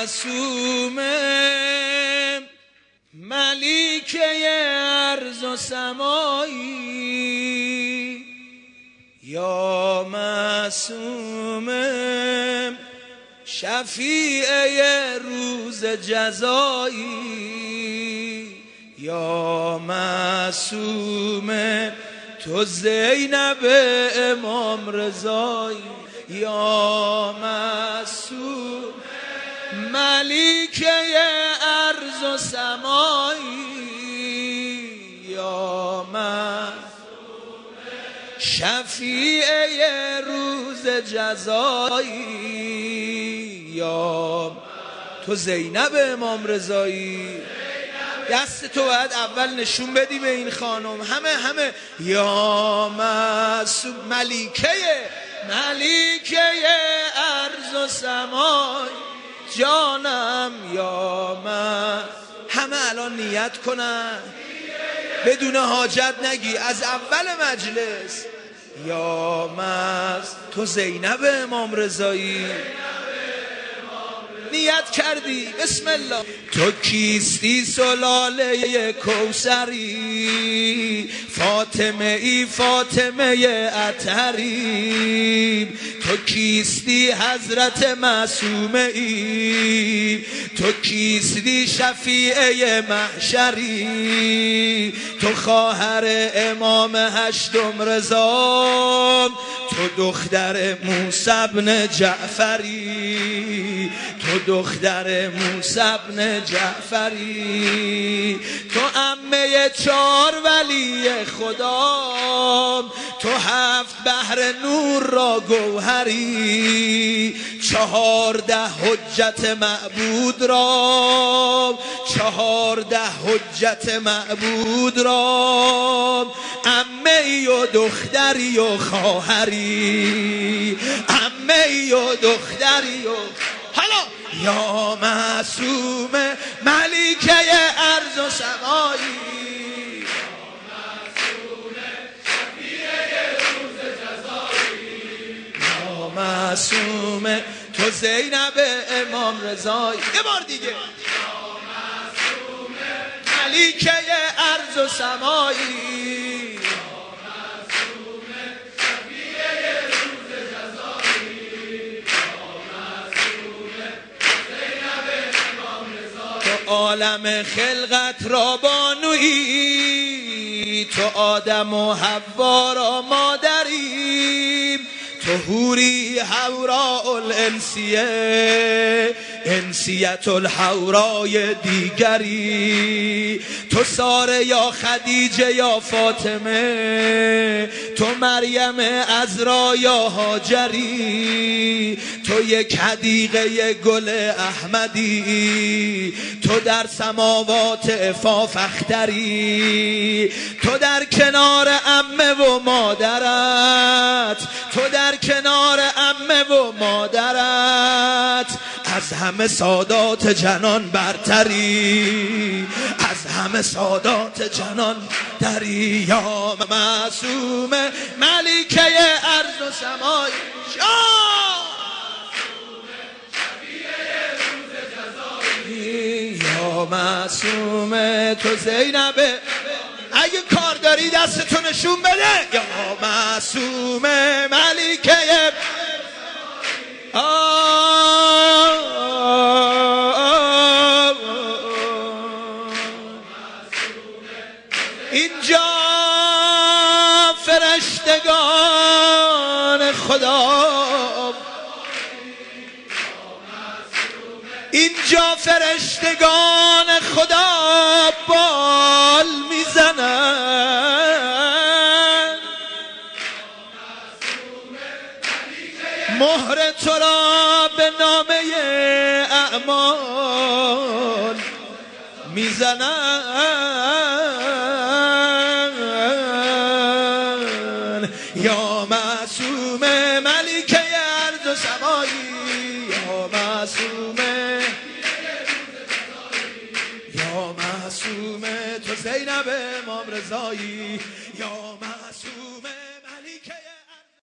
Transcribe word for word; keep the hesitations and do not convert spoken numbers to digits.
معصوم ملیکه ارض و سمایی، یا معصوم شفیع روز جزایی، یا معصوم تو زینب امام رضایی، یا معصوم ملیکه ارض و سمایی، یا معصوم شفیع روز جزایی، یا تو زینب امام رضایی. دست تو باید اول نشون بدی به این خانم، همه همه یا معصوم ملیکه ملیکه ارض و سمای جانم، یا من همه الان نیت کنن بدون حاجت نگی از اول مجلس، یا من تو زینب امام رضایی. نیت کردی بسم الله. تو کیستی سلاله کوثری، فاطمه ای فاطمه اطهری، تو کیستی حضرت معصومه ای، تو کیستی شفیع محشری، تو خواهر امام هشتم رضا، تو دختر موسی بن جعفری، تو دختر موسی بن جعفری، تو عمه چار ولی خدا، تو هفت بحر نور را گوهری، چهارده حجت معبود را، چهارده حجت معبود را، عمه ای و دختری و خواهری، عمه ای و دختری و حالا یا معصوم ملیکه ارض و سمایی، یا معصوم تو زینب امام رضایی. یه بار دیگه یا معصوم ملیکه ارض و سمایی، عالم خلقت را بانویی، تو آدم و حوا را مادری، تو حوری حوراء الانسیه، انسیت الحورای دیگری، تو ساره یا خدیجه یا فاطمه، تو مریم عذرا یا هاجری، تو یک حدیقه گل احمدی، تو در سماوات عفاف اختری، تو در کنار عمه و مادرت، تو در کنار عمه و مادرت، از همه سادات جنان برتری، از همه سادات جنان دری، یا معصوم ملیکه ارض و سمای، یا معصوم تو زینب. اگه کار داری دستتو نشون بده. یا معصوم ملیکه اینجا فرشتگان خدا، اینجا فرشتگان خدا بال میزنن، مهر تو را به نامه اعمال میزنن، یا معصوم ملیکه ارض و سمایی، یا معصوم، یا معصوم تو زینب امام رضایی، یا